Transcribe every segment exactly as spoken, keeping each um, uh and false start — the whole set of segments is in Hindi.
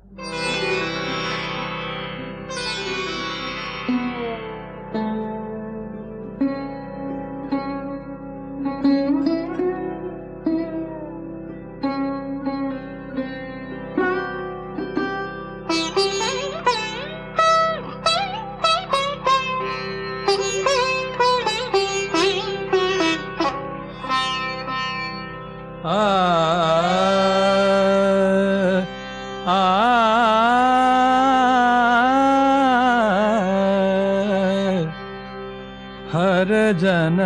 हर जन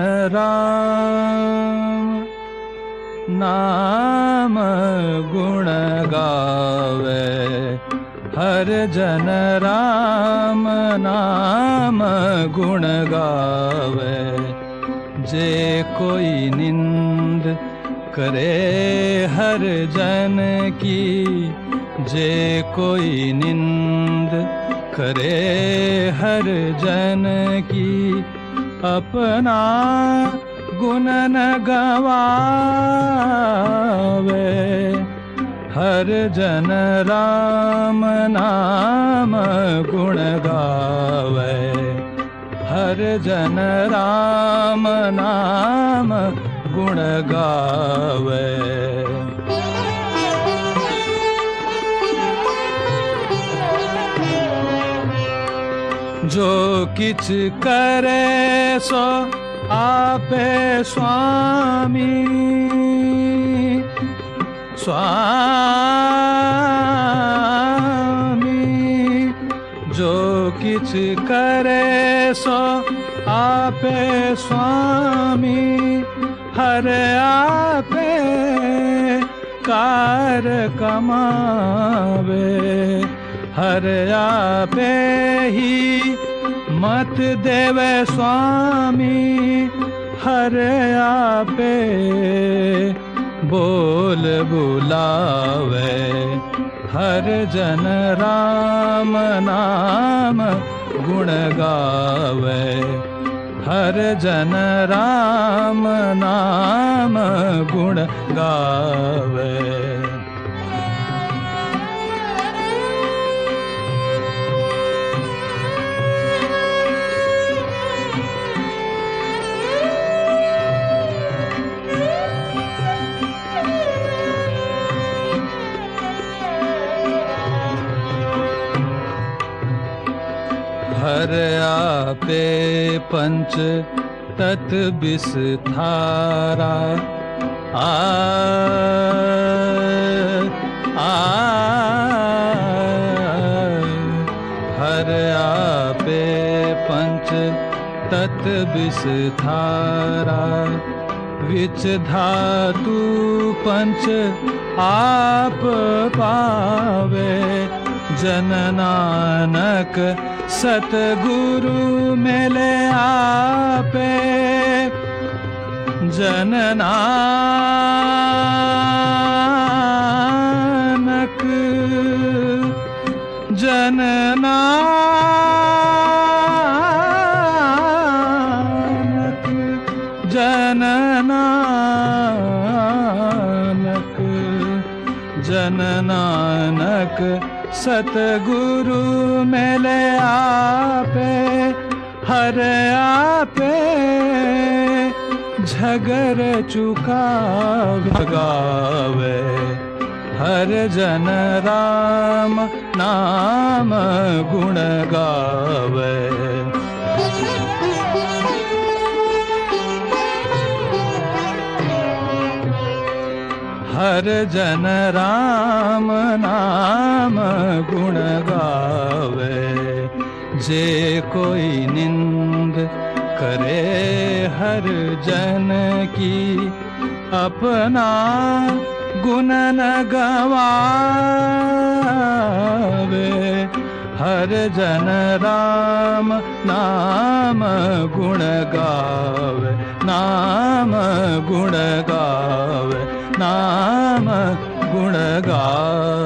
राम नाम गुण गावे, हर जन राम नाम गुण गावे। जे कोई निंद करे हर जन की, जे कोई निंद करे हर जन की, अपना गुण न गवावे। हर जन राम नाम गुण गावे, हर जन राम नाम गुण गावे। जो किछ करे सो आपे स्वामी, स्वामी। जो किछ करे सो आपे स्वामी, हर आपे कार कमावे। हर आपे ही मत देवे स्वामी, हर आपे बोल बुलावे। हर जन राम नाम गुण गावे, हर जन राम नाम गुण गावे। हर आपे पंच तत् विस्तारा, आ आ हर आपे पंच तत् विस्तारा। विच धातु पंच आप पावे, जन नानक सतगुरु मिले आपे। जन नानक जन नानक जन नानक जन नानक सतगुरु मिले आपे। हर आपे झगर चुका भगावे, हर जन राम नाम गुण गावे। हर जन राम नाम गुण गावे। जे कोई निंद करे हर जन की, अपना गुण न गवावे। हर जन राम नाम गुण गावे, नाम गुण गावे, नाम गुण गावे।